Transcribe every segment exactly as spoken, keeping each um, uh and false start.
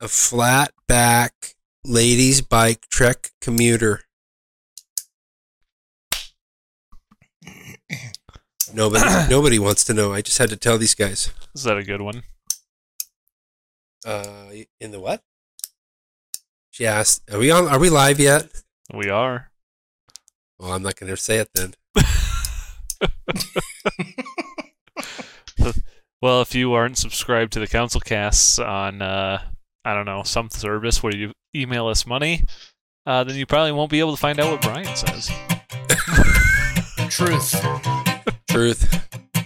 a flat back ladies bike Trek commuter. Nobody, nobody wants to know. I just had to tell these guys. Is that a good one? Uh, in the what? She asked, "Are we on? Are we live yet?" We are. Well, I'm not going to say it then. Well, if you aren't subscribed to the Council Casts on, uh, I don't know, some service where you email us money, uh, then you probably won't be able to find out what Brian says. Truth. Truth.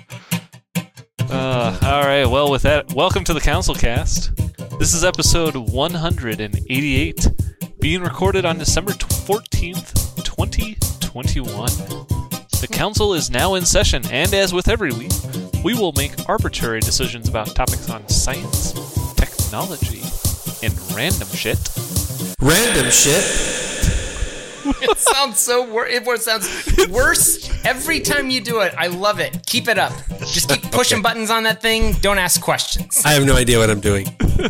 Uh, all right. Well, with that, welcome to the Council Cast. This is episode one hundred eighty-eight, being recorded on December fourteenth, twenty twenty-one. The Council is now in session, and as with every week, we will make arbitrary decisions about topics on science, technology, and random shit. Random shit? It sounds so wor- it sounds worse every time you do it. I love it. Keep it up. Just keep pushing okay. buttons on that thing. Don't ask questions. I have no idea what I'm doing.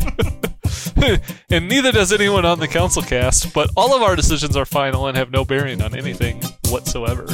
And neither does anyone on the Council Cast, but all of our decisions are final and have no bearing on anything whatsoever.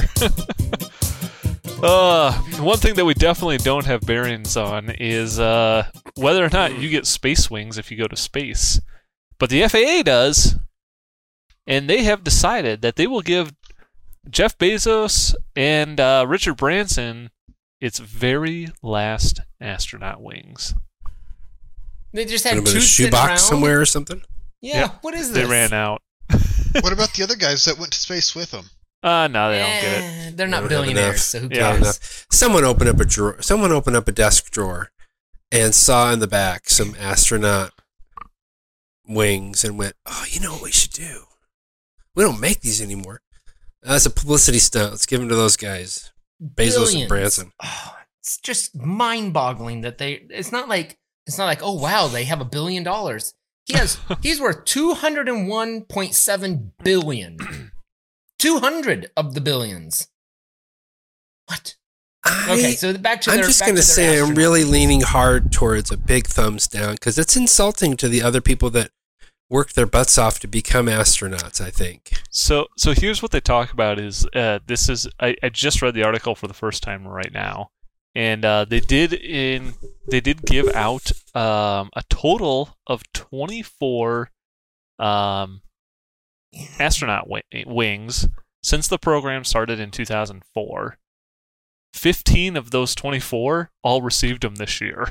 uh, one thing that we definitely don't have bearings on is uh, whether or not you get space wings if you go to space. But the F A A does. And they have decided that they will give Jeff Bezos and uh, Richard Branson its very last astronaut wings. They just had two two a shoebox somewhere or something? Yeah, yeah, what is this? They ran out. What about the other guys that went to space with them? Uh, no, they eh, don't get it. They're not they billionaires, so who yeah. cares? Someone opened up a drawer. Someone opened up a desk drawer and saw in the back some astronaut wings and went, "Oh, you know what we should do? We don't make these anymore. That's a publicity stunt. Let's give them to those guys, Bezos Billions. and Branson." Oh, it's just mind-boggling that they. It's not like it's not like oh wow they have a billion dollars. He has he's worth two hundred and one point seven billion. Two hundred of the billions. What? I, okay, so back to I'm their. just going to say I'm really leaning hard towards a big thumbs down because it's insulting to the other people that work their butts off to become astronauts, I think. So so here's what they talk about is, uh, this is, I, I just read the article for the first time right now, and uh, they did in they did give out um, a total of twenty-four um, astronaut w- wings since the program started in two thousand four. fifteen of those twenty-four all received them this year.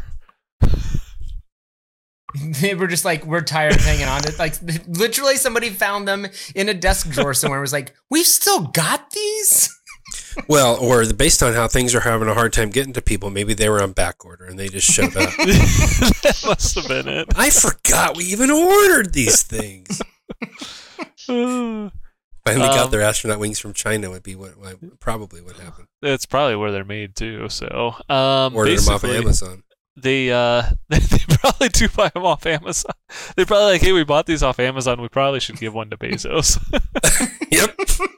They were just like, we're tired of hanging on to it. Like, literally, somebody found them in a desk drawer somewhere and was like, we've still got these? Well, or based on how things are having a hard time getting to people, maybe they were on back order and they just showed up. That must have been it. I forgot we even ordered these things. Finally got um, their astronaut wings from China would be what, what probably what happened. That's probably where they're made, too. So, um, ordered them off of Amazon. They uh they probably do buy them off Amazon. They're probably like, hey, we bought these off Amazon. We probably should give one to Bezos. Yep.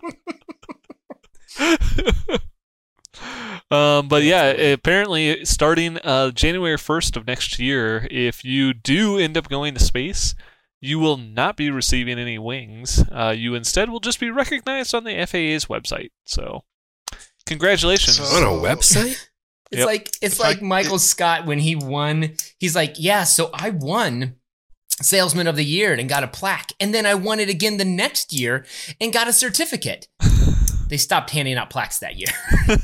um, but yeah, apparently starting uh, January first of next year, if you do end up going to space, you will not be receiving any wings. Uh, you instead will just be recognized on the F A A's website. So, congratulations. So, on a website? It's Yep. like it's If like I- Michael Scott when he won. He's like, yeah, so I won Salesman of the Year and got a plaque, and then I won it again the next year and got a certificate. They stopped handing out plaques that year.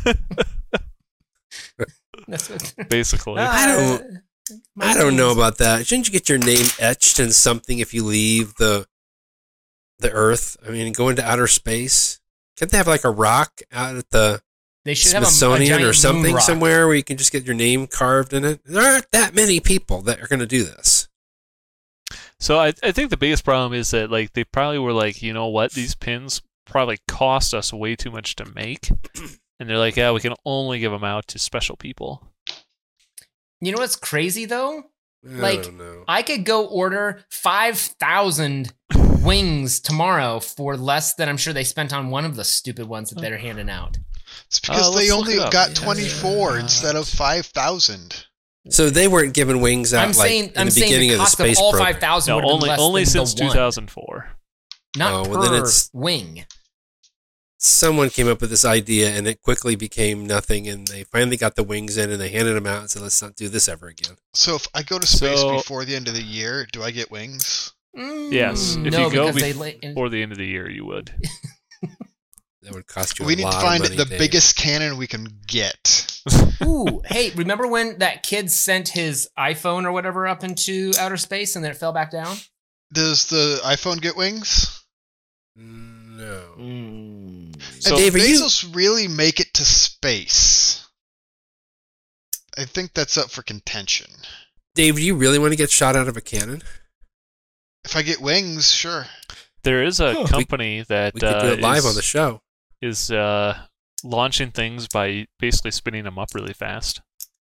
That's what. Basically. Uh, I don't. I don't know about that. Shouldn't you get your name etched in something if you leave the the Earth? I mean, go into outer space. Can't they have like a rock out at the They should have a, a Smithsonian giant or something moon rock. somewhere where you can just get your name carved in it? There aren't that many people that are going to do this. So I I think the biggest problem is that like they probably were like, you know what, these pins probably cost us way too much to make, and they're like, yeah, we can only give them out to special people. You know what's crazy though? I Like, don't know. I could go order five thousand wings tomorrow for less than I'm sure they spent on one of the stupid ones that they're handing out. It's because Uh, they let's look only it up. got Yeah. twenty-four instead of five thousand. So they weren't giving wings out I'm like saying, in I'm the saying beginning the of the cost space of all program. five thousand No, would have been only less only than since the one. two thousand four. Not Oh, per well, then it's- wing. Someone came up with this idea, and it quickly became nothing. And they finally got the wings in, and they handed them out and said, "Let's not do this ever again." So if I go to space So- before the end of the year, do I get wings? Mm, Yes, if no, you go because they bef- la- in- Before the end of the year, you would. That would cost you. We a need lot to find of money, the Dave. biggest cannon we can get. Ooh, hey, remember when that kid sent his iPhone or whatever up into outer space and then it fell back down? Does the iPhone get wings? No. Mm. So- Dave, are Did you- Bezos really make it to space? I think that's up for contention. Dave, do you really want to get shot out of a cannon? If I get wings, sure. There is a Huh. company that We could uh, do it live is, on the show. is uh, launching things by basically spinning them up really fast.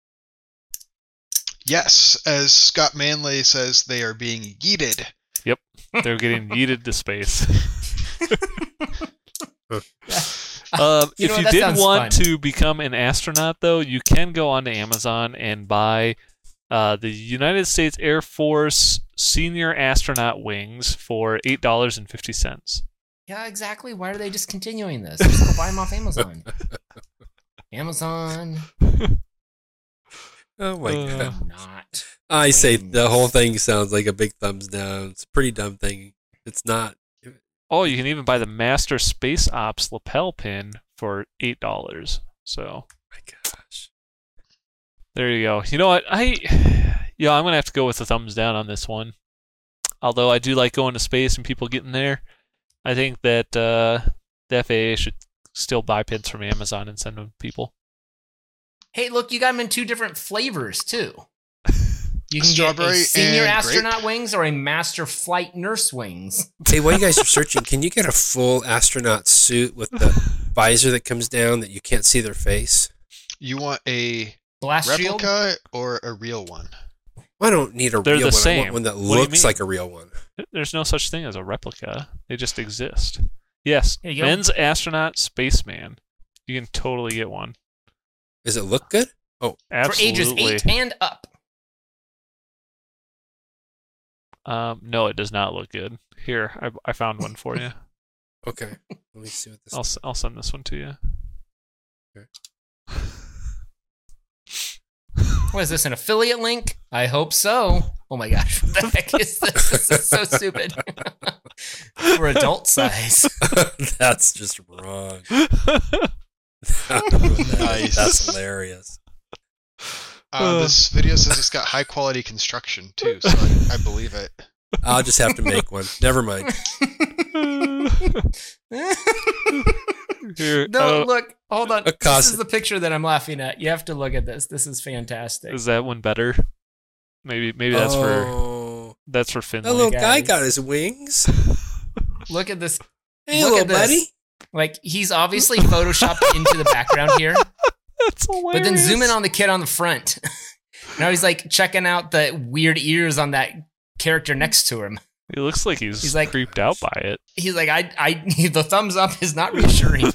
Yes, as Scott Manley says, they are being yeeted. They're getting yeeted to space. Uh, Um, You if know what? you That did sounds want fun. to become an astronaut, though, you can go onto Amazon and buy uh, the United States Air Force Senior Astronaut Wings for eight dollars and fifty cents. Yeah, exactly. Why are they just continuing this? Just go buy them off Amazon. Amazon. Oh my Uh, god! Not. I say wings. the whole thing sounds like a big thumbs down. It's a pretty dumb thing. It's not. Oh, you can even buy the Master Space Ops lapel pin for eight dollars. So My gosh. there you go. You know what? I yeah, I'm gonna have to go with the thumbs down on this one. Although I do like going to space and people getting there, I think that uh, the F A A should still buy pins from Amazon and send them to people. Hey, look, you got them in two different flavors too. You can Strawberry get a senior and astronaut grape. wings or a master flight nurse wings. Hey, while you guys are searching, can you get a full astronaut suit with the visor that comes down that you can't see their face? You want a Blast shield. replica or a real one? I don't need a They're real the one. I same. want one that What do you looks mean? like a real one. There's no such thing as a replica. They just exist. Yes, Here you go. men's astronaut spaceman. You can totally get one. Does it look good? For Absolutely. ages eight and up. Um, no, it does not look good. Here, I, I found one for you. Okay. Let me see what this I'll s- I'll send this one to you. Okay. What is this, an affiliate link? I hope so. Oh my gosh, what the heck is this? This is so stupid. For adult size. That's just wrong. Nice. That's hilarious. Uh, this video says it's got high quality construction too, so I, I believe it. I'll just have to make one. Never mind. Here, No, uh, look, hold on. A This cos- is the picture that I'm laughing at. You have to look at this. This is fantastic. is that one better? Maybe maybe that's for oh, that's for that Finley. little guy guys. got his wings. Look at this. Hey, Look little at this. buddy. Like, he's obviously photoshopped into the background here, That's hilarious. but then zoom in on the kid on the front. Now he's like checking out the weird ears on that character next to him. He looks like he's, He's like- creeped out by it. He's like, I, I, the thumbs up is not reassuring.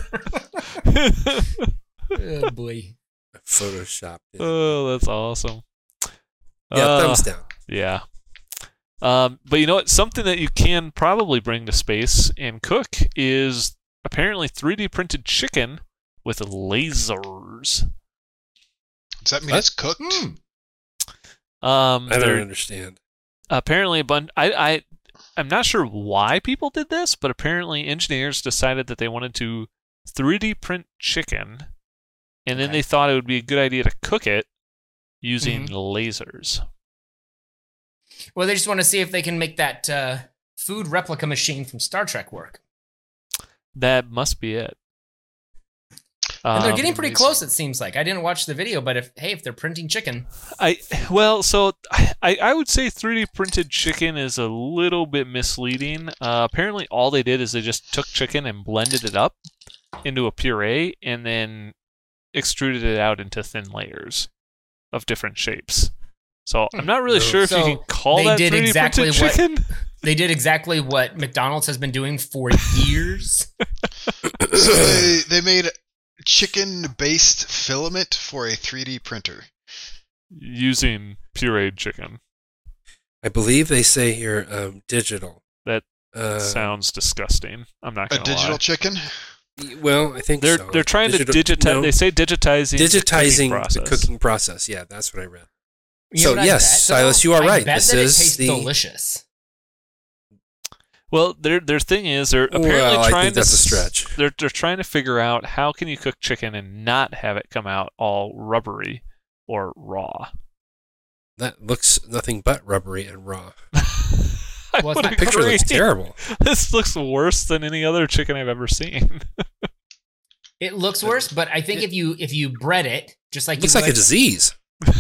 Oh boy. Photoshopped it. Oh, that's awesome. yeah, Uh, thumbs down. Yeah. Um, but you know what? Something that you can probably bring to space and cook is apparently three D printed chicken with lasers. Does that mean What? it's cooked? Hmm. Um, I don't they're- understand. apparently a bunch. I, I, I'm not sure why people did this, but apparently engineers decided that they wanted to three D print chicken, and then Okay. they thought it would be a good idea to cook it using Mhm. lasers. Well, they just want to see if they can make that uh, food replica machine from Star Trek work. That must be it. And they're Um, getting pretty amazing. close, it seems like. I didn't watch the video, but if hey, if they're printing chicken, I well, so I, I would say three D printed chicken is a little bit misleading. Uh, apparently, all they did is they just took chicken and blended it up into a puree, and then extruded it out into thin layers of different shapes. So I'm not really sure if So you can call they that did three D exactly printed what- chicken. they did exactly what McDonald's has been doing for years. So they, they made chicken based filament for a three D printer. using pureed chicken. I believe they say here um, digital. That uh, sounds disgusting. I'm not A going to lie. digital chicken? Well, I think They're so. they're trying Digital- to digitize. no, They say digitizing digitizing the cooking process. the cooking process. Yeah, that's what I read. You know So, what I yes, bet, Silas, though? you are I right. bet This that is it tastes the- delicious. Well, their their thing is they're apparently Well, I trying think that's to a stretch. s- They're they're trying to figure out how can you cook chicken and not have it come out all rubbery or raw. That looks nothing but rubbery and raw. I Well, it's would not- Picture agree. looks terrible. This looks worse than any other chicken I've ever seen. It looks worse, but I think if you if you bread it just like Looks you like would, a disease.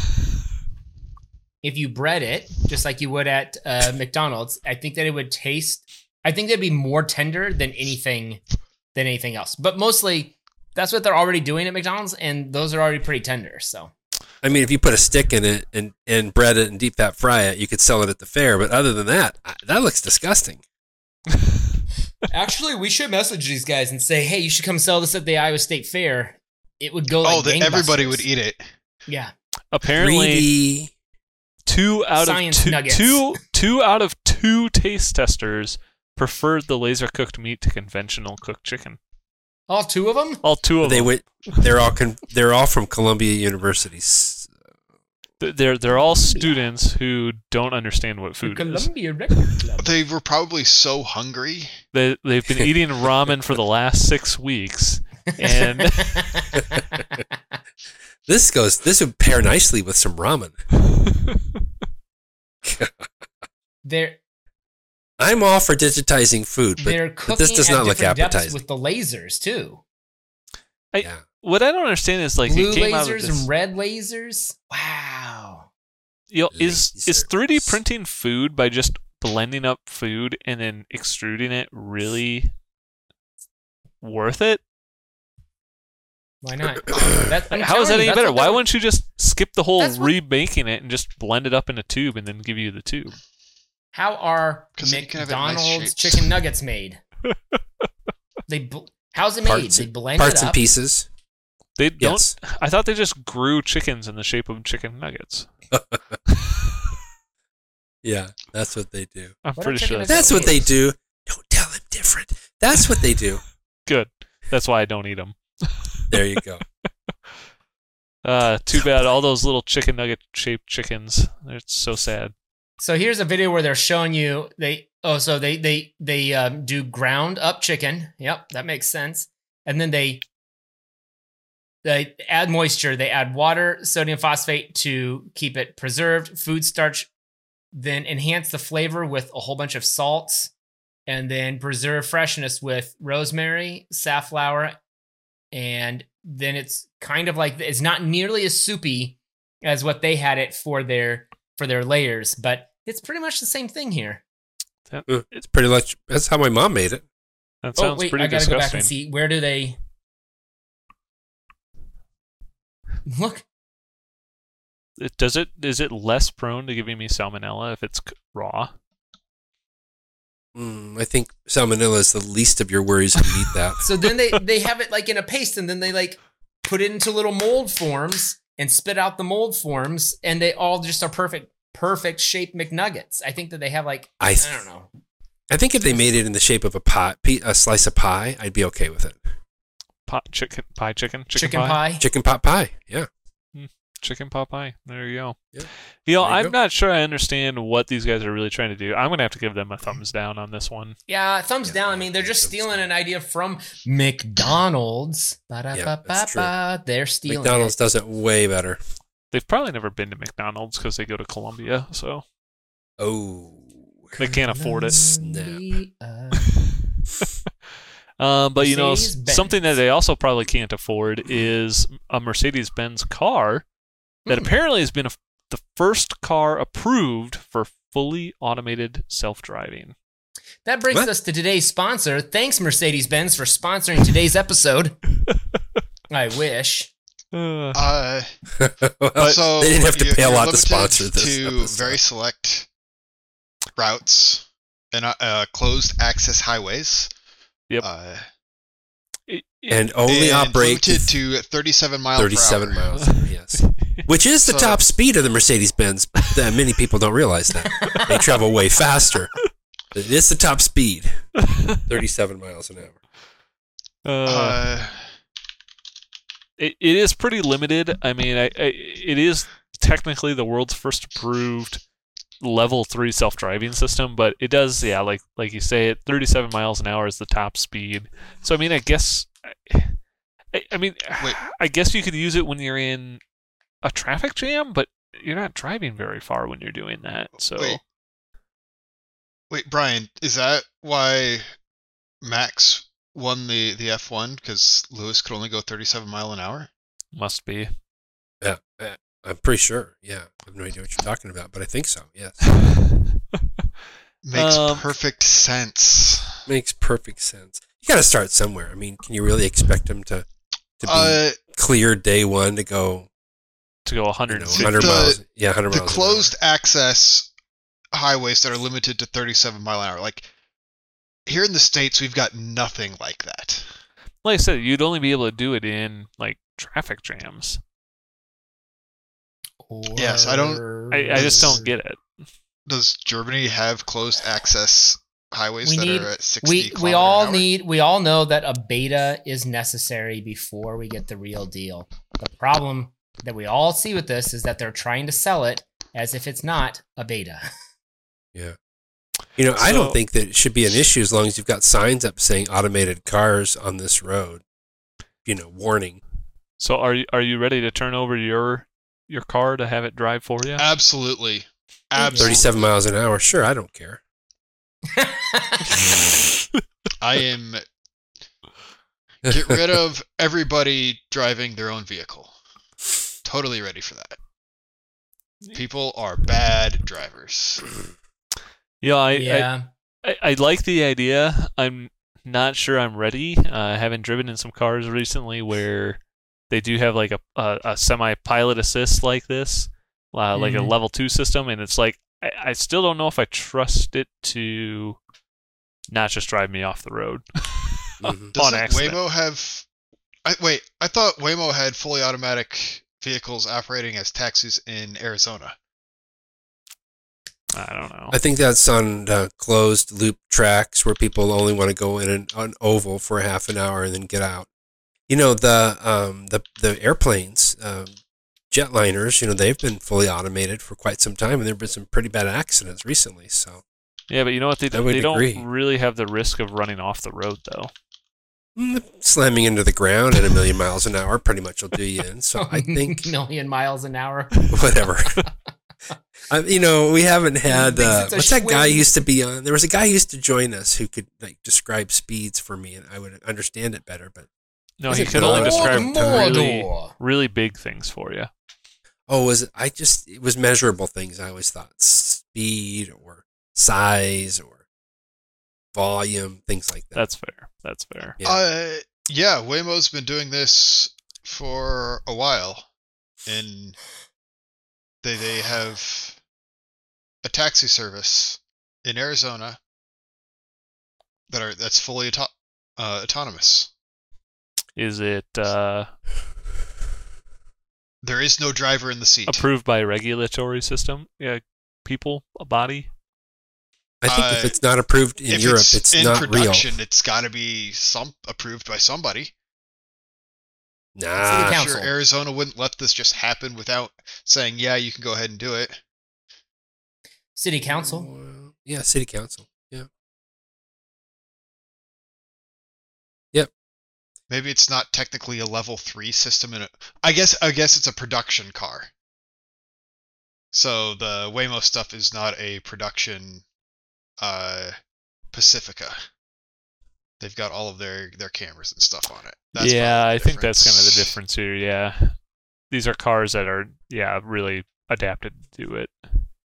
if you bread it just like you would at uh, McDonald's, I think that it would taste. I think they'd be more tender than anything than anything else. But mostly, that's what they're already doing at McDonald's, and those are already pretty tender. So I mean, if you put a stick in it and, and bread it and deep fat fry it, you could sell it at the fair. But other than that, I- that looks disgusting. actually, we should message these guys and say, "Hey, you should come sell this at the Iowa State Fair." It would go. Like Oh, that everybody gangbusters. would eat it. Yeah. Apparently, Greedy. two out Science of two, nuggets. two two out of two taste testers preferred the laser cooked meat to conventional cooked chicken. All two of them. All two of They them. went. They're all. Con- they're all from Columbia University. S- Th- They're they're all students who don't understand what food is. Columbia Record Club. They were probably so hungry. They they've been eating ramen for the last six weeks, and This goes. This would pair nicely with some ramen. they're I'm all for digitizing food, but, they're but cooking this does at not look different depths appetizing. with the lasers too. Yeah. what I don't understand is like Blue it came out of lasers this, and red lasers. Wow. you know, is is Lasers. three D printing food by just blending up food and then extruding it really worth it? Why not? That, I'm How is telling that you, any that's better? what Why they're- wouldn't you just skip the whole That's what- remaking it and just blend it up in a tube and then give you the tube? How are 'Cause then you can have it in nice McDonald's shapes. chicken nuggets made? they bl- how's it made? Parts, They blend parts it and up. pieces. They don't. Yes. I thought they just grew chickens in the shape of chicken nuggets. Yeah, that's what they do. I'm What a pretty chicken sure is that's That's what they do. Don't tell him different. That's what they do. good. That's why I don't eat them. There you go. Uh, too bad. All those little chicken nugget shaped chickens. It's so sad. So here's a video where they're showing you they oh so they they they um, do ground up chicken. Yep, that makes sense. And then they they add moisture. They add water, sodium phosphate to keep it preserved. Food starch, then enhance the flavor with a whole bunch of salts, and then preserve freshness with rosemary, safflower, and then it's kind of like it's not nearly as soupy as what they had it for their for their layers, but it's pretty much the same thing here. Uh, It's pretty much. That's how my mom made it. That Oh sounds wait, pretty I gotta disgusting. go back and see where do they look. It, does it? Is it less prone to giving me salmonella if it's c- raw? Mm, I think salmonella is the least of your worries if you eat that. So then they they have it like in a paste, and then they like put it into little mold forms and spit out the mold forms, and they all just are perfect perfect shaped McNuggets. I think that they have like I I, th- don't know. I think if they made it in the shape of a pie, pe- a slice of pie, I'd be okay with it. Pot chicken pie chicken chicken, Chicken, pie? pie. Chicken pot pie. Yeah. chicken pot pie. There you go. Yeah. You know, There you I'm go. not sure I understand what these guys are really trying to do. I'm gonna have to give them a thumbs down on this one. Yeah, thumbs Yeah, down. I yeah, mean, they're just thumbs stealing down. an idea from McDonald's. Ba-da-ba-ba-ba. that's true. They're stealing McDonald's it. does it way better. They've probably never been to McDonald's because they go to Columbia, so Oh. they can't afford it. Snap. Columbia. Um, but you know, s- Mercedes-Benz. something that they also probably can't afford is a Mercedes-Benz car that Hmm. apparently has been a, the first car approved for fully automated self-driving. That brings What? us to today's sponsor. Thanks, Mercedes-Benz, for sponsoring today's episode. I wish. Uh, Uh, well, so they didn't have to you're- pay a you're lot to limited sponsor this to episode. very select routes and uh, uh, closed access highways. Yep. Uh, it- it- and only and operate limited to thirty-seven miles thirty-seven per hour. miles. Yes. Which is the So- top speed of the Mercedes-Benz. That many people don't realize that. They travel way faster. It is the top speed. thirty-seven miles an hour. Uh, Uh, it, it is pretty limited. I mean, I, I, it is technically the world's first approved level three self-driving system, but it does, yeah, like like you say, it thirty-seven miles an hour is the top speed. So I mean, I guess, I, I mean, Wait. I guess you could use it when you're in a traffic jam, but you're not driving very far when you're doing that. So Wait. Wait, Brian, is that why Max won the, the F one? Because Lewis could only go thirty-seven mile an hour? must be. Yeah, uh, I'm pretty sure. Yeah, I have no idea what you're talking about, but I think so. Yes, Makes Um, perfect sense. makes perfect sense. You got to start somewhere. I mean, can you really expect them to to be Uh, cleared day one to go to go you know, one hundred fifty. one hundred The- miles? Yeah, one hundred the miles. an closed access highways that are limited to thirty-seven mile an hour, like here in the States, we've got nothing like that. Like I said, you'd only be able to do it in like traffic jams. Yes, I don't- I, I just don't get it. Does Germany have closed access highways We that need- are at sixty We we kilometer all an hour? need we all know that a beta is necessary before we get the real deal. The problem that we all see with this is that they're trying to sell it as if it's not a beta. Yeah. You know, I don't So- think that it should be an issue as long as you've got signs up saying automated cars on this road. You know, warning. So are you are you ready to turn over your your car to have it drive for you? Absolutely. Absolutely. thirty-seven miles an hour. Sure, I don't care. I am. Get rid of everybody driving their own vehicle. Totally ready for that. People are bad drivers. Yeah, I, yeah. I, I I like the idea. I'm not sure I'm ready. Uh, I haven't driven in some cars recently where they do have like a a, a semi-pilot assist like this, uh, like a Mhm. level two system, and it's like I, I still don't know if I trust it to not just drive me off the road. Mhm. On Doesn't accident. Waymo have? I, wait, I thought Waymo had fully automatic vehicles operating as taxis in Arizona. I don't know. I think that's on uh, closed loop tracks where people only want to go in an, an oval for half an hour and then get out. You know, the um, the the airplanes, um, jetliners, you know, they've been fully automated for quite some time, and there have been some pretty bad accidents recently. So Yeah, but you know what? They, I would they don't agree. really have the risk of running off the road, though. mm, slamming into the ground at a million miles an hour pretty much will do you in. So I think million miles an hour. whatever. I, you know, we haven't had thinks uh, it's a what's that guy swing. used to be on? There was a guy who used to join us who could like describe speeds for me, and I would understand it better. But No, Is he it could only Mordor? describe really, Mordor. really big things for you. oh, was it? I just it was measurable things. I always thought speed or size or volume, things like that. That's fair. That's fair. Yeah. Uh, yeah, Waymo's been doing this for a while, and they they have a taxi service in Arizona that are that's fully auto- uh, autonomous. Is it uh, There is no driver in the seat. approved by a regulatory system? Yeah, people, a body. I think if uh, it's not approved in if Europe, it's, it's, in not real. production, it's got to be some approved by somebody. Nah, I'm Council. sure Arizona wouldn't let this just happen without saying, "Yeah, you can go ahead and do it." City council. Well, yeah, city council. Yeah. Maybe it's not technically a level three system in it. I guess I guess it's a production car. So the Waymo stuff is not a production uh Pacifica. They've got all of their, their cameras and stuff on it. That's yeah, probably I the think that's kind of the difference. difference here. Yeah, these are cars that are yeah really adapted to do it.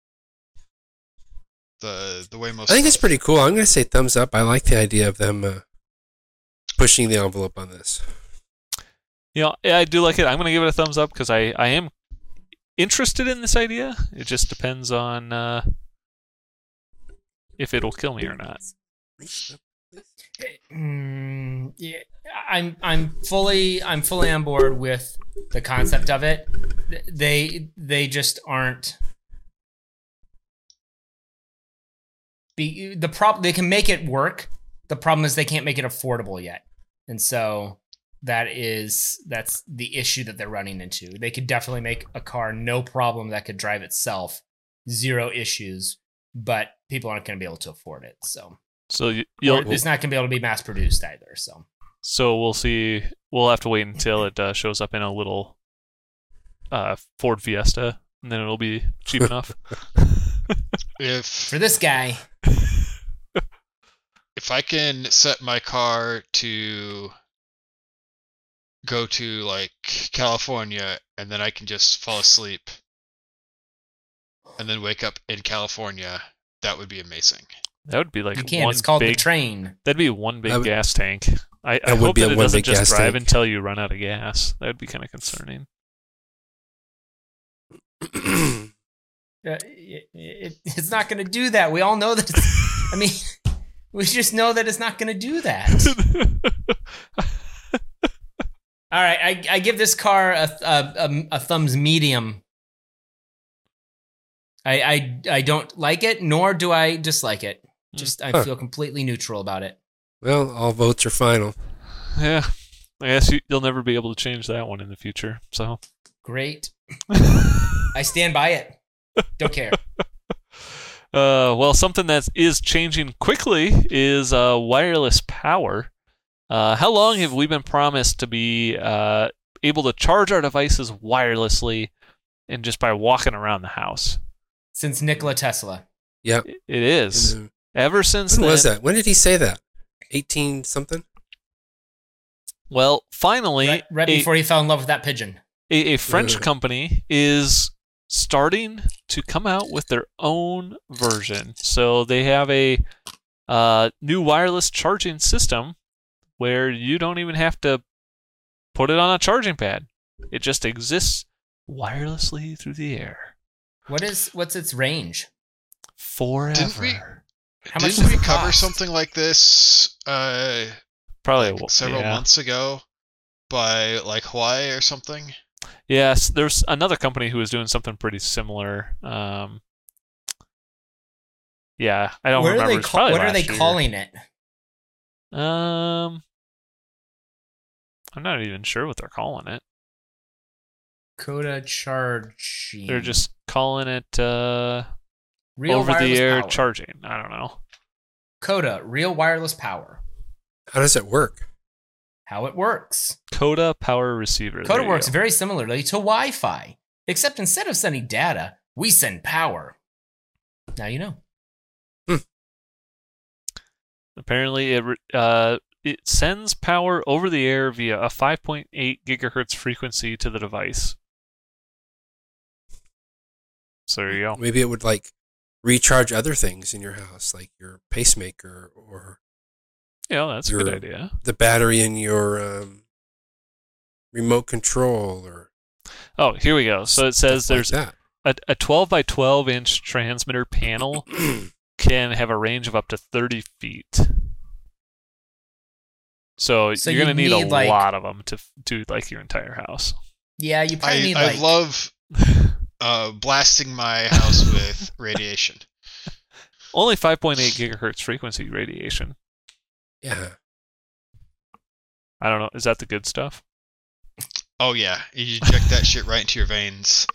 The the Waymo I think it's stuff- pretty cool. I'm going to say thumbs up. I like the idea of them uh, pushing the envelope on this. You know, yeah, I do like it. I'm going to give it a thumbs up because I, I am interested in this idea. It just depends on uh, if it'll kill me or not. please? Mm, yeah, I'm I'm fully I'm fully on board with the concept of it. They they just aren't. Be, the problem they can make it work. The problem is they can't make it affordable yet, and so that is that's the issue that they're running into. They could definitely make a car no problem that could drive itself, zero issues, but people aren't going to be able to afford it. So, So you, or you'll it's not going to be able to be mass produced either. So, so we'll see. We'll have to wait until it uh, shows up in a little uh, Ford Fiesta, and then it'll be cheap enough. If for this guy, if I can set my car to go to like California and then I can just fall asleep and then wake up in California, that would be amazing. That would be like you can. one It's called big. the train. That'd be one big That would- gas tank. I, I that would hope be that a it one doesn't big just gas drive tank. until you run out of gas. That would be kind of concerning. Uh, it, it, it's not going to do that. We all know that. It's, I mean, we just know that it's not going to do that. All right, I, I give this car a, a, a, a thumbs medium. I, I I don't like it, nor do I dislike it. Just I Huh. feel completely neutral about it. Well, all votes are final. Yeah, I guess you, you'll never be able to change that one in the future. So, Great. I stand by it. Don't care. uh, well, something that is changing quickly is uh, wireless power. Uh, how long have we been promised to be uh, able to charge our devices wirelessly and just by walking around the house? Since Nikola Tesla. Yep. It it is. And, uh, Ever since when then. was that? When did he say that? eighteen something? Well, finally, Right, right a, before he fell in love with that pigeon. a, a French Ugh. company is starting to come out with their own version. So they have a uh, new wireless charging system where you don't even have to put it on a charging pad. It just exists wirelessly through the air What is what's its range? forever. we- How much Didn't does we it cover cost? something like this uh, Probably like a- several yeah. months ago by like Hawaii or something? Yes, there's another company who is doing something pretty similar. Um, yeah, I don't What are remember. they It's call, probably what are they last year. calling it? Um, I'm not even sure what they're calling it. Coda charging. They're just calling it uh, real over the wireless air power. charging. I don't know. Coda, real wireless power. How does it work? How it works. Coda Power Receiver. Coda There you works go. very similarly to Wi-Fi, except instead of sending data, we send power. Now you know. Apparently, it re- uh, it sends power over the air via a five point eight gigahertz frequency to the device. So there you go. Maybe it would like recharge other things in your house, like your pacemaker or Yeah, that's a good Your- idea. the battery in your um, remote control or Oh, here we go. So it says stuff there's like a, a twelve by twelve inch transmitter panel that. can have a range of up to thirty feet. So, So you're going to you need, need, a like- lot of them to f- do like your entire house. Yeah, you probably I, need I like love uh, blasting my house with radiation. Only five point eight gigahertz frequency radiation. Yeah. I don't know. Is that the good stuff? Oh yeah, you inject that shit right into your veins.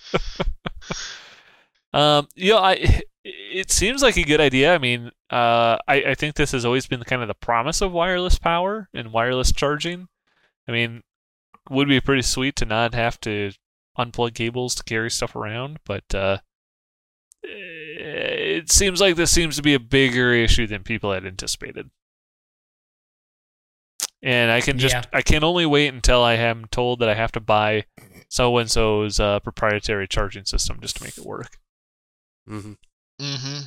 Um, you know, I it seems like a good idea. I mean, uh, I I think this has always been kind of the promise of wireless power and wireless charging. I mean, would be pretty sweet to not have to unplug cables to carry stuff around, but uh, it seems like this seems to be a bigger issue than people had anticipated. And I can just Yeah. I can only wait until I am told that I have to buy so and so's uh, proprietary charging system just to make it work. hmm Mm-hmm.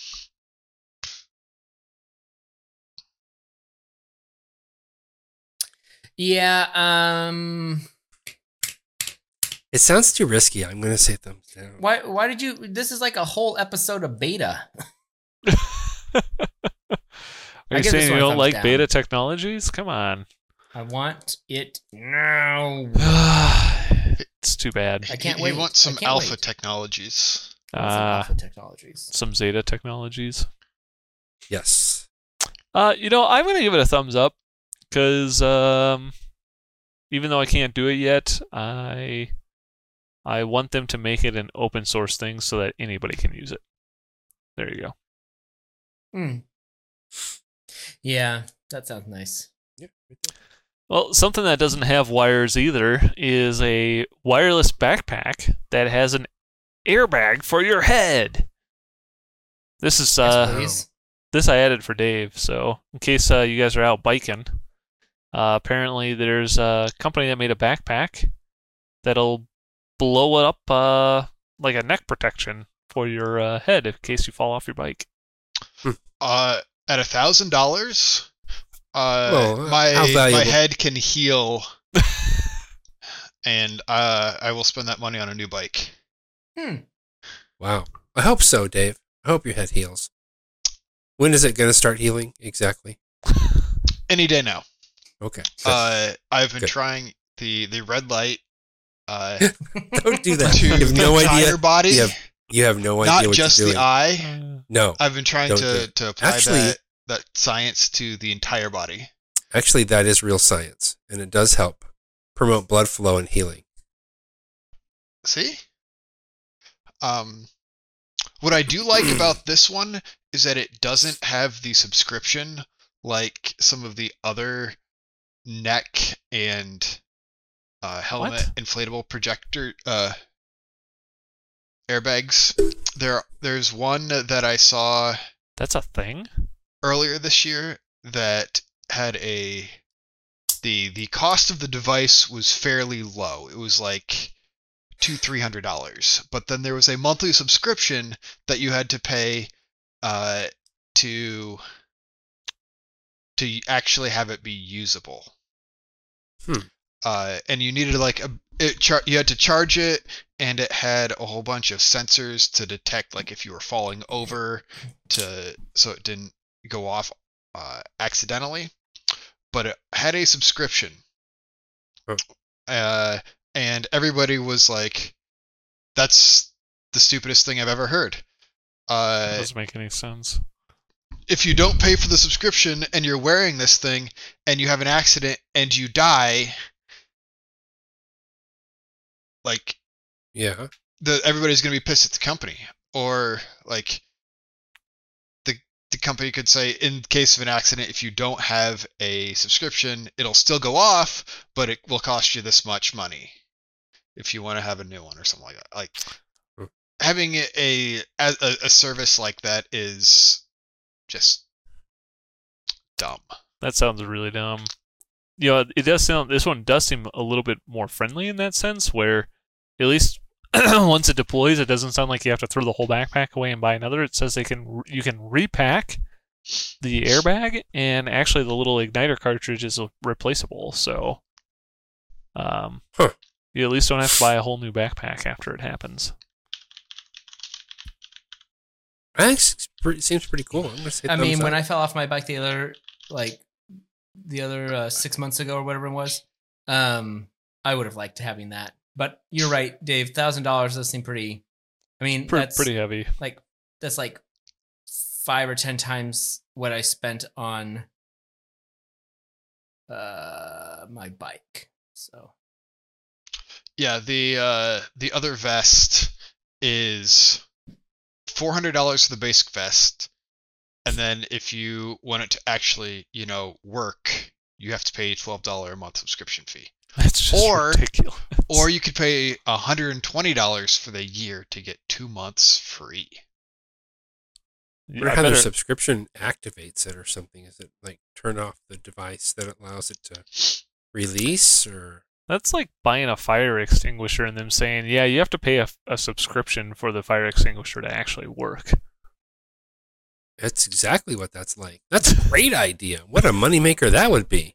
Yeah, um It sounds too risky. I'm going to say thumbs down. why why did you this is like a whole episode of beta. Are I you give this saying you one a don't thumbs like down. beta technologies? Come on. I want it now. It's too bad. I can't he, wait. He wants I some can't alpha wait. technologies. I want some Ah, alpha technologies. some Zeta technologies. Yes. Uh, you know, I'm gonna give it a thumbs up because um, even though I can't do it yet, I I want them to make it an open source thing so that anybody can use it. There you go. Hmm. Yeah, that sounds nice. Yeah. Well, something that doesn't have wires either is a wireless backpack that has an airbag for your head. This is Yes, uh, please. this I added for Dave, so in case uh, you guys are out biking, uh, apparently there's a company that made a backpack that'll blow it up uh, like a neck protection for your uh, head in case you fall off your bike. Uh, at a thousand dollars, uh, Well, my how my valuable- head can heal, and uh, I will spend that money on a new bike. Hmm. Wow. I hope so, Dave. I hope your head heals. When is it going to start healing exactly? Any day now. Okay. Uh, I've been Good. trying the the red light. Uh, Don't do that. to You have the no entire idea. body, You have, you have no idea not what just you're the doing. eye. Uh, No. I've been trying Don't do to, it. to apply Actually- that that science to the entire body. Actually, that is real science, and it does help promote blood flow and healing. See? Um, what I do like about this one is that it doesn't have the subscription like some of the other neck and uh, helmet What? inflatable projector uh, airbags. There, there's one that I saw that's a thing? earlier this year that had a the the cost of the device was fairly low. It was like two three hundred dollars, but then there was a monthly subscription that you had to pay uh, to to actually have it be usable. Hmm. Uh, and you needed like a it char- you had to charge it, and it had a whole bunch of sensors to detect like if you were falling over, to so it didn't go off uh, accidentally. But it had a subscription, Huh. uh, and everybody was like, "That's the stupidest thing I've ever heard." That Uh, doesn't make any sense. if you don't pay for the subscription and you're wearing this thing and you have an accident and you die, like Yeah. the everybody's going to be pissed at the company, or like the the company could say, in case of an accident, if you don't have a subscription, it'll still go off, but it will cost you this much money if you want to have a new one or something like that. Like Hmm. having a a, a a service like that is just dumb. That sounds really dumb. You know, it does sound. This one does seem a little bit more friendly in that sense, where at least once it deploys, it doesn't sound like you have to throw the whole backpack away and buy another. It says they can you can repack the airbag, and actually the little igniter cartridge is replaceable. So, um, Huh. you at least don't have to buy a whole new backpack after it happens. I think it's pretty, seems pretty cool. I'm gonna say I thumbs mean, when up. I fell off my bike the other, like, the other uh, six months ago or whatever it was, um, I would have liked having that. But you're right, Dave. Thousand dollars does seem pretty. I mean, Pre- that's pretty heavy. like that's like five or ten times what I spent on uh my bike. So Yeah, the uh, the other vest is four hundred dollars for the basic vest, and then if you want it to actually, you know, work, you have to pay a twelve dollars a month subscription fee. That's just Or- ridiculous. Or you could pay one hundred twenty dollars for the year to get two months free. I Yeah, wonder I how their better- subscription activates it or something. Is it like turn off the device that allows it to release, or That's like buying a fire extinguisher and them saying, yeah, you have to pay a, a subscription for the fire extinguisher to actually work. that's exactly what that's like. That's a great idea. What a moneymaker that would be.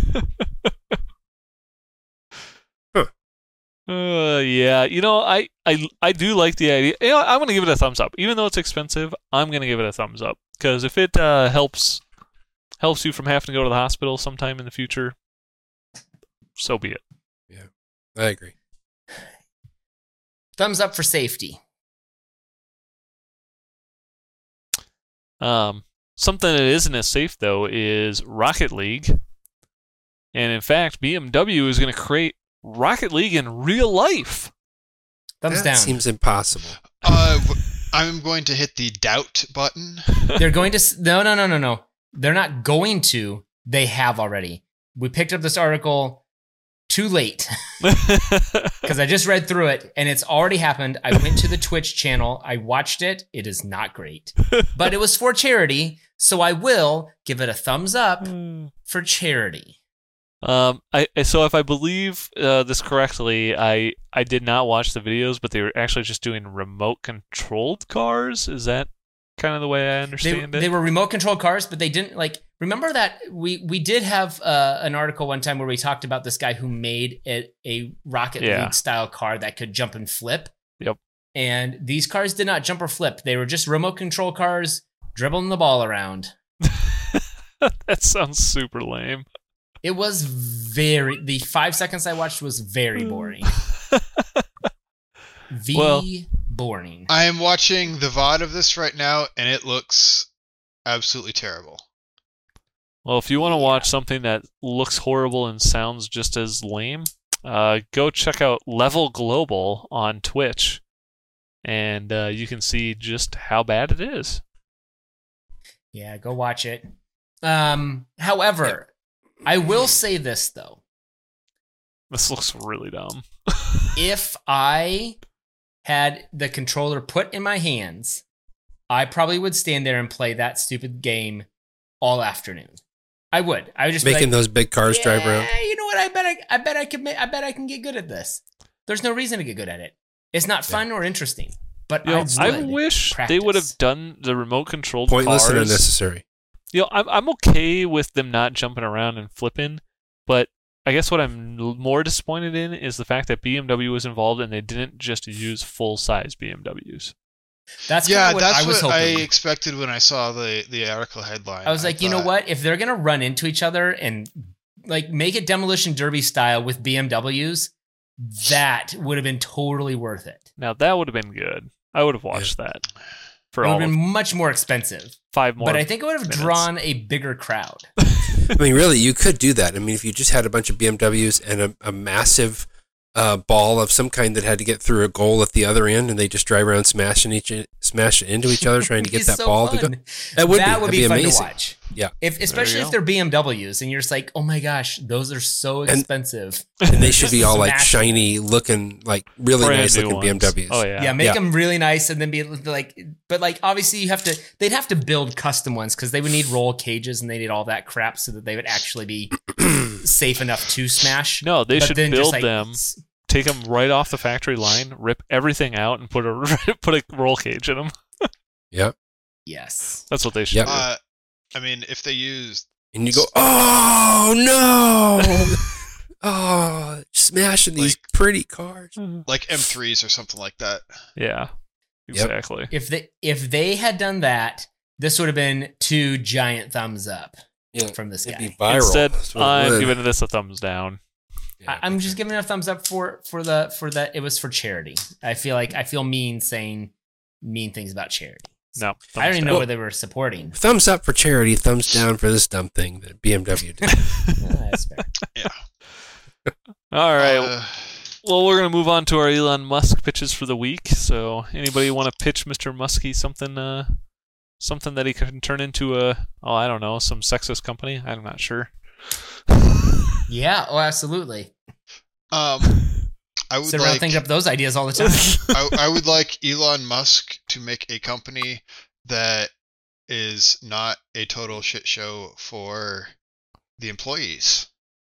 Uh, yeah, you know, I, I, I do like the idea. You know, I'm going to give it a thumbs up. Even though it's expensive, I'm going to give it a thumbs up. Because if it uh, helps helps you from having to go to the hospital sometime in the future, so be it. I agree. Thumbs up for safety. Um, something that isn't as safe, though, is Rocket League. And in fact, B M W is going to create Rocket League in real life. Thumbs that down. seems impossible. Uh, w- I'm going to hit the doubt button. They're going to... s- No, no, no, no, no. They're not going to. They have already. We picked up this article too late because I just read through it and it's already happened. I went to the Twitch channel. I watched it. It is not great. But it was for charity, so I will give it a thumbs up for charity. Um, I I- so if I believe uh, this correctly, I I did not watch the videos, but they were actually just doing remote controlled cars. Is that kind of the way I They, understand it? they were remote controlled cars, but they didn't like. Remember that we we did have uh, an article one time where we talked about this guy who made a, a Rocket Yeah. League style car that could jump and flip. Yep. And these cars did not jump or flip. They were just remote control cars dribbling the ball around. That sounds super lame. It was very. The five seconds I watched was very boring. V Well- boring. I am watching the V O D of this right now, and it looks absolutely terrible. Well, if you want to watch something that looks horrible and sounds just as lame, uh, go check out Level Global on Twitch, and uh, you can see just how bad it is. Yeah, go watch it. Um, however, I will say this though. This looks really dumb. If I had the controller put in my hands, I probably would stand there and play that stupid game all afternoon. I would. I would just be Making like, those big cars drive around. Yeah, you know what? I bet I, I bet I can. ma- I bet I can get good at this. There's no reason to get good at it. It's not fun or interesting. But You know, I, I would wish practice. they would have done the remote controlled Pointless cars. and unnecessary. You know, I'm I'm okay with them not jumping around and flipping, but I guess what I'm l- more disappointed in is the fact that B M W was involved and they didn't just use full size B M Ws. That's yeah, kinda what that's I was what I hoping. expected when I saw the, the article headline. I was like, you know thought, what? If they're gonna run into each other and like make it demolition derby style with B M Ws, that would have been totally worth it. Now that would have been good. I would have watched that for It would all have of been much more expensive, five more. but I think it would have minutes. drawn a bigger crowd. I mean, really, you could do that. I mean, if you just had a bunch of B M Ws and a, a massive uh, ball of some kind that had to get through a goal at the other end, and they just drive around smashing each smash into each other, trying to get It's that so ball to fun. go. That would that be, would that'd be, be fun amazing. to watch. Yeah. If especially you if go. they're B M Ws and you're just like, oh my gosh, those are so And- expensive. And they should be all like Smash shiny looking, like really Brand nice new looking B M ones. Ws. Oh yeah. Yeah, make Yeah. them really nice and then be like, but like obviously you have to, they'd have to build custom ones because they would need roll cages and they need all that crap so that they would actually be safe enough to smash. No, they But should then just, build like, them, s- take them right off the factory line, rip everything out, and put a put a roll cage in them. Yep. Yes. That's what they should Yep. do. Uh, I mean, if they used And you go, oh no, oh, smashing these Like- pretty cars. like M threes or something like that. Yeah, Yep. exactly. If they if they had done that, this would have been two giant thumbs up Yeah, from this it'd guy. be viral. Instead, That's what it I'm would. giving this a thumbs down. Yeah. I, I'm just giving it a thumbs up for for the for that it was for charity. I feel like I feel mean saying mean things about charity. No, I don't thumbs even know down. what they were supporting. Thumbs up for charity, thumbs down for this dumb thing that B M W did. Ah, that's fair. All right. Uh, Well, we're gonna move on to our Elon Musk pitches for the week. So, anybody want to pitch Mister Muskie something, uh, something that he can turn into a, oh, I don't know, some sexist company? I'm not sure. Yeah, oh absolutely. um, I would Sit around like thinking up those ideas all the time. I, I would like Elon Musk to make a company that is not a total shit show for the employees.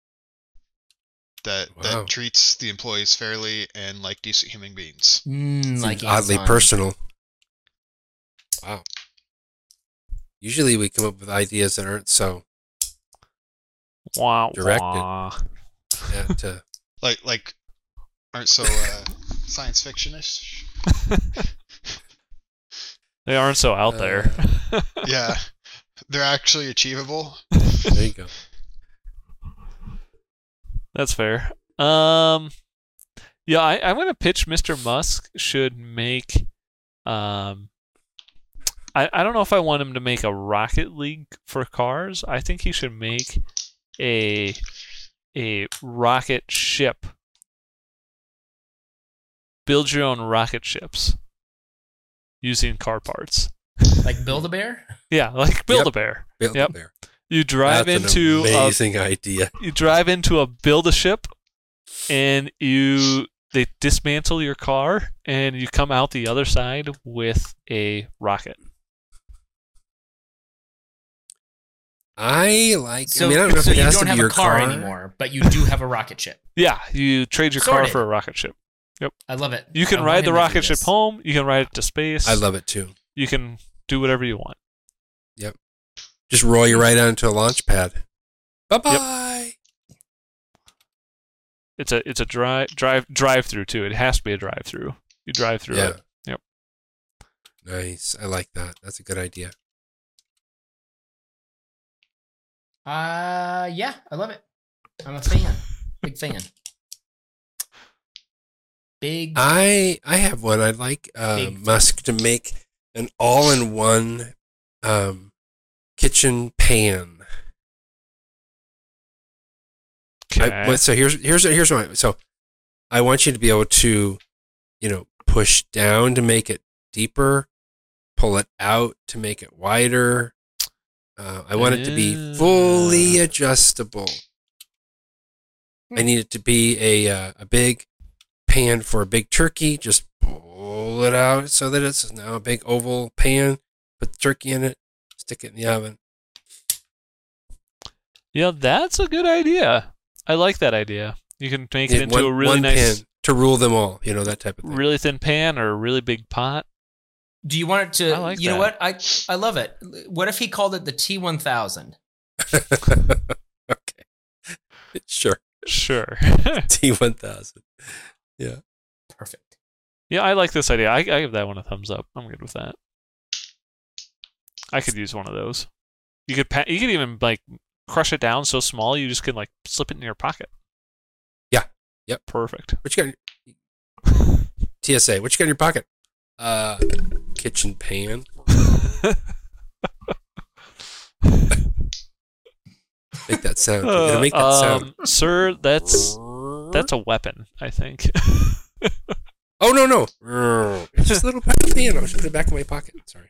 That Wow. that treats the employees fairly and like decent human beings. Mm, like Seems oddly Amazon. personal. Wow. Usually we come up with ideas that aren't so Wah, Directed. wah. that, uh, Like like aren't so uh, science fictionish. They aren't so out there. Yeah. They're actually achievable. There you go. That's fair. Um, yeah, I, I'm going to pitch Mister Musk should make. Um, I, I don't know if I want him to make a Rocket League for cars. I think he should make a a rocket ship. Build your own rocket ships using car parts. Like Build-A-Bear? Yeah, like Build-A-Bear. Build Yep. a bear. You drive That's into an a amazing idea. you drive into a Build-A-Ship, and you they dismantle your car, and you come out the other side with a rocket. I like. So, I mean, I don't know so if it you has don't to have be your a car, car anymore, but you do have a rocket ship. Yeah, you trade your car Sorted. for a rocket ship. I love it. You can I want ride him the to do rocket ship this. home. You can ride it to space. I love it too. You can do whatever you want. Just roll you right onto a launch pad. Bye bye. It's a it's a drive drive drive through too. It has to be a drive through. You drive through Yeah. it. Yep. Nice. I like that. That's a good idea. Uh, yeah, I love it. I'm a fan. Big fan. Big. I I have one. I'd like uh, Big. Musk to make an all-in-one um, kitchen pan. Okay. I, but so here's here's here's what. So I want you to be able to, you know, push down to make it deeper, pull it out to make it wider. Uh, I want it to be fully adjustable. I need it to be a uh, a big pan for a big turkey. Just pull it out so that it's now a big oval pan. Put the turkey in it. Stick it in the oven. Yeah, that's a good idea. I like that idea. You can make it Need into one, a really one nice, pan to rule them all. You know, that type of thing. really thin pan or a really big pot. Do you want it to? I like you know that. what? I I love it. What if he called it the T one thousand? Okay. Sure. Sure. T one thousand. Yeah. Perfect. Yeah, I like this idea. I, I give that one a thumbs up. I'm good with that. I could use one of those. You could pa- you could even like crush it down so small you just can like slip it in your pocket. Yeah. Yep. Perfect. What you got? In your- T S A. What you got in your pocket? Uh, kitchen pan. Make that sound. You're gonna make that Uh, sound. um, sir, that's that's a weapon, I think. Oh no no! It's just a little pan. I was put it back in my pocket. Sorry.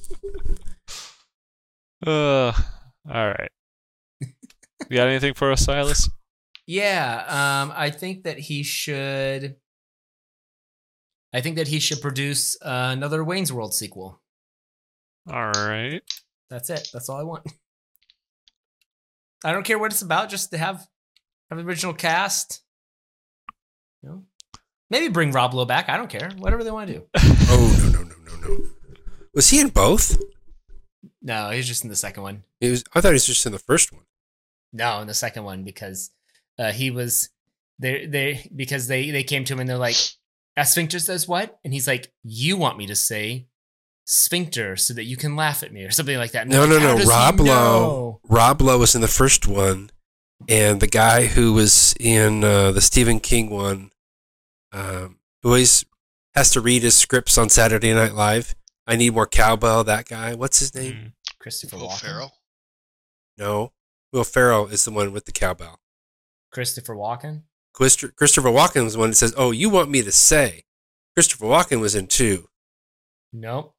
uh, all right. You got anything for us, Silas? Yeah. Um. I think that he should. I think that he should produce uh, another Wayne's World sequel. All right. That's it. That's all I want. I don't care what it's about. Just to have have the original cast. You know, maybe bring Rob Lowe back. I don't care. Whatever they want to do. Oh no no no no no! Was he in both? No, he's just in the second one. He was. I thought he was just in the first one. No, in the second one because uh, he was they they because they they came to him and they're like, "A sphincter says what?" And he's like, "You want me to say sphincter so that you can laugh at me or something like that." And No they're no like, "How no. does he Rob Lowe. know?" Rob Lowe was in the first one, and the guy who was in uh, the Stephen King one, um, who always has to read his scripts on Saturday Night Live. I need more cowbell. That guy. What's his name? Mm. Christopher Will Walken. Ferrell. No. Will Ferrell is the one with the cowbell. Christopher Walken. Christopher Christopher Walken was the one that says, "Oh, you want me to say?" Christopher Walken was in two. Nope.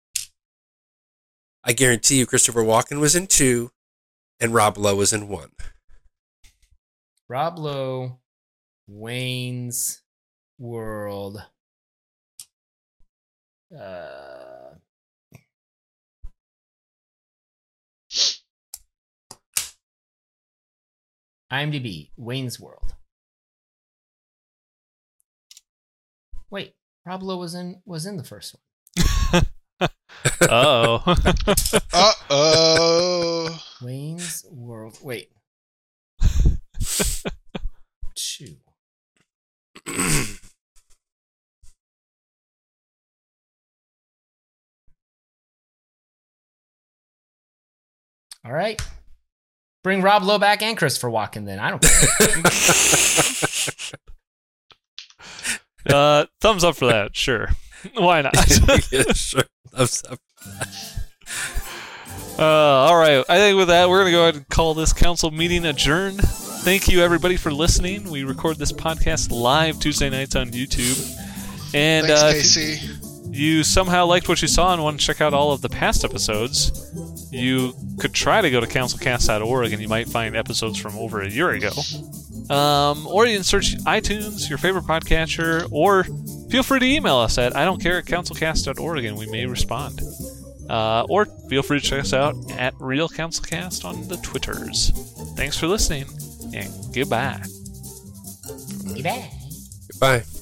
I guarantee you, Christopher Walken was in two, and Rob Lowe was in one. Rob Lowe, Wayne's World. Uh, IMDb, Wayne's World. Wait, Rob Lowe was in was in the first one. Oh. Uh oh. Wayne's World. Wait. Two. All right. Bring Rob Lowe back and Christopher Walken then. I don't care. uh, thumbs up for that. Sure. Why not? Yeah, sure. Thumbs up. Uh, all right. I think with that, we're going to go ahead and call this council meeting adjourned. Thank you, everybody, for listening. We record this podcast live Tuesday nights on YouTube. And Thanks, uh, Casey. if you somehow liked what you saw and want to check out all of the past episodes, you could try to go to council cast dot org and you might find episodes from over a year ago. Um, or you can search iTunes, your favorite podcatcher, or feel free to email us at I don't care at council cast dot org and we may respond. Uh, or feel free to check us out at Real Councilcast on the Twitters. Thanks for listening, and goodbye. Goodbye. Goodbye.